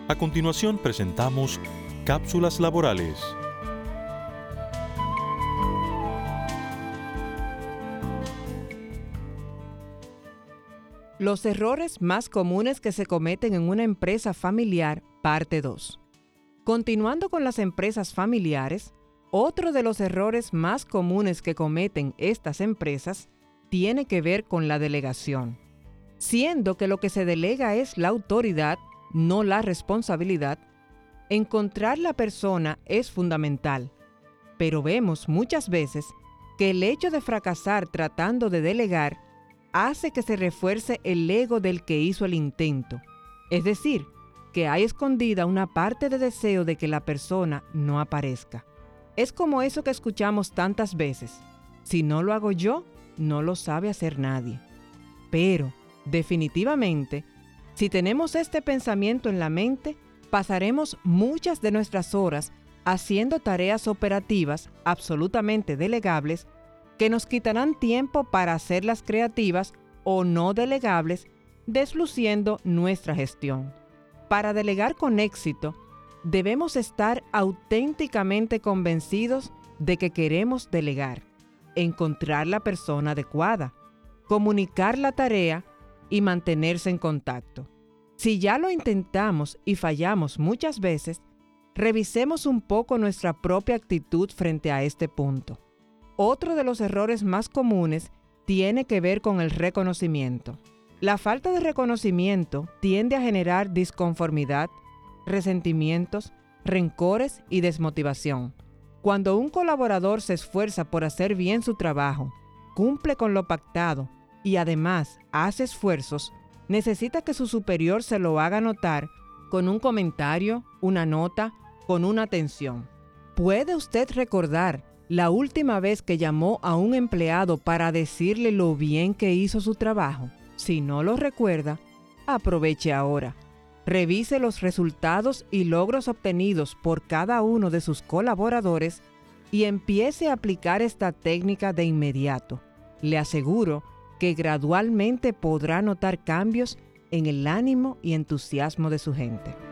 A continuación presentamos Cápsulas Laborales. Los errores más comunes que se cometen en una empresa familiar, parte 2. Continuando con las empresas familiares, otro de los errores más comunes que cometen estas empresas tiene que ver con la delegación. Siendo que lo que se delega es la autoridad, no la responsabilidad, encontrar la persona es fundamental, pero vemos muchas veces que el hecho de fracasar tratando de delegar hace que se refuerce el ego del que hizo el intento, es decir, que hay escondida una parte de deseo de que la persona no aparezca. Es como eso que escuchamos tantas veces: si no lo hago yo, no lo sabe hacer nadie. Pero, definitivamente, si tenemos este pensamiento en la mente, pasaremos muchas de nuestras horas haciendo tareas operativas absolutamente delegables que nos quitarán tiempo para hacerlas creativas o no delegables, desluciendo nuestra gestión. Para delegar con éxito, debemos estar auténticamente convencidos de que queremos delegar, encontrar la persona adecuada, comunicar la tarea y mantenerse en contacto. Si ya lo intentamos y fallamos muchas veces, revisemos un poco nuestra propia actitud frente a este punto. Otro de los errores más comunes tiene que ver con el reconocimiento. La falta de reconocimiento tiende a generar disconformidad, resentimientos, rencores y desmotivación. Cuando un colaborador se esfuerza por hacer bien su trabajo, cumple con lo pactado y además hace esfuerzos, necesita que su superior se lo haga notar con un comentario, una nota, con una atención. ¿Puede usted recordar la última vez que llamó a un empleado para decirle lo bien que hizo su trabajo? Si no lo recuerda, aproveche ahora. Revise los resultados y logros obtenidos por cada uno de sus colaboradores y empiece a aplicar esta técnica de inmediato. Le aseguro que gradualmente podrá notar cambios en el ánimo y entusiasmo de su gente.